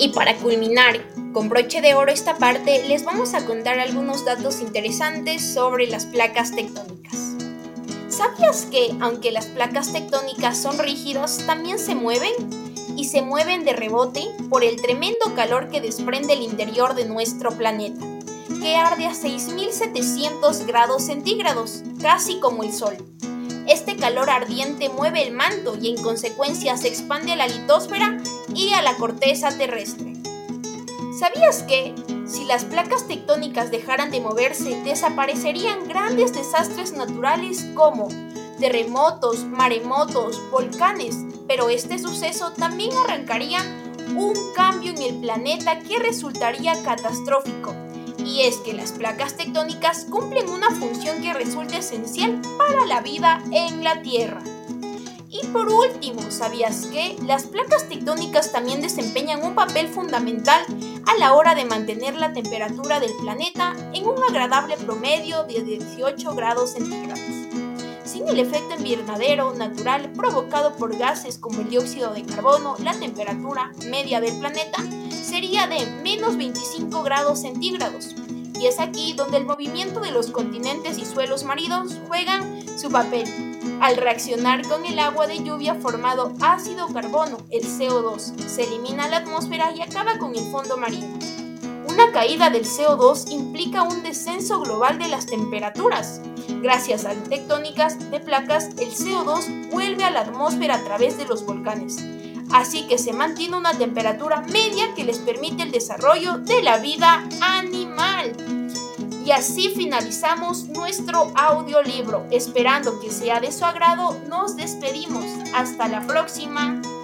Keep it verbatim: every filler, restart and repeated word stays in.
Y para culminar con broche de oro esta parte, les vamos a contar algunos datos interesantes sobre las placas tectónicas. ¿Sabías que, aunque las placas tectónicas son rígidas, también se mueven? Y se mueven de rebote por el tremendo calor que desprende el interior de nuestro planeta, que arde a seis mil setecientos grados centígrados, casi como el Sol. Este calor ardiente mueve el manto y en consecuencia se expande a la litosfera y a la corteza terrestre. ¿Sabías que, si las placas tectónicas dejaran de moverse, desaparecerían grandes desastres naturales como terremotos, maremotos, volcanes? Pero este suceso también arrancaría un cambio en el planeta que resultaría catastrófico. Y es que las placas tectónicas cumplen una función que resulta esencial para la vida en la Tierra. Y por último, ¿sabías que las placas tectónicas también desempeñan un papel fundamental a la hora de mantener la temperatura del planeta en un agradable promedio de dieciocho grados centígrados? Sin el efecto invernadero natural provocado por gases como el dióxido de carbono, la temperatura media del planeta sería de menos veinticinco grados centígrados. Y es aquí donde el movimiento de los continentes y suelos marinos juegan su papel. Al reaccionar con el agua de lluvia formado ácido carbono, el C O dos, se elimina a la atmósfera y acaba con el fondo marino. Una caída del C O dos implica un descenso global de las temperaturas. Gracias a las tectónicas de placas, el C O dos vuelve a la atmósfera a través de los volcanes. Así que se mantiene una temperatura media que les permite el desarrollo de la vida animal. Y así finalizamos nuestro audiolibro. Esperando que sea de su agrado, nos despedimos. Hasta la próxima.